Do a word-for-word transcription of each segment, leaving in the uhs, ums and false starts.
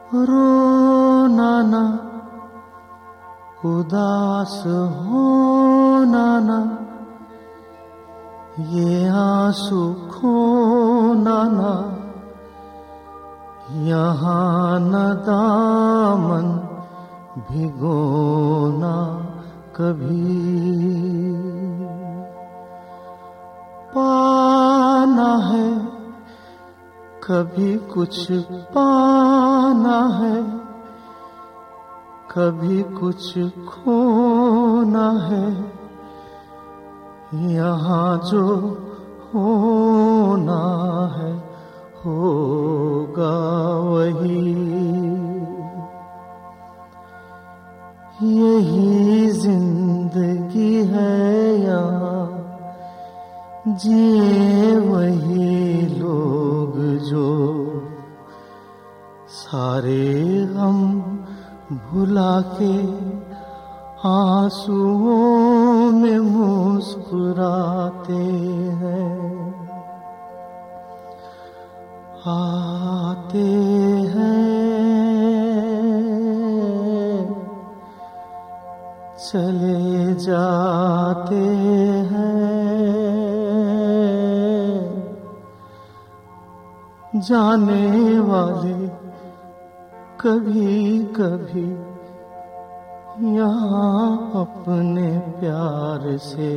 रोना ना, उदास होना ना, ये आंसू खोना ना, यहाँ न दामन भिगोना कभी। पाना है कभी कुछ पाना है, कभी कुछ खोना है, यहाँ जो होना है होगा वही। यही जिंदगी है यहाँ, जिए वही लोग जो सारे गम भुला के आंसुओं में मुस्कुराते हैं। आते हैं चले जाते हैं, जाने वाले कभी कभी यहाँ अपने प्यार से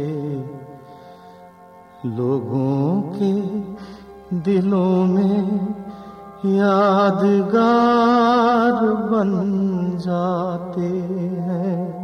लोगों के दिलों में यादगार बन जाते हैं।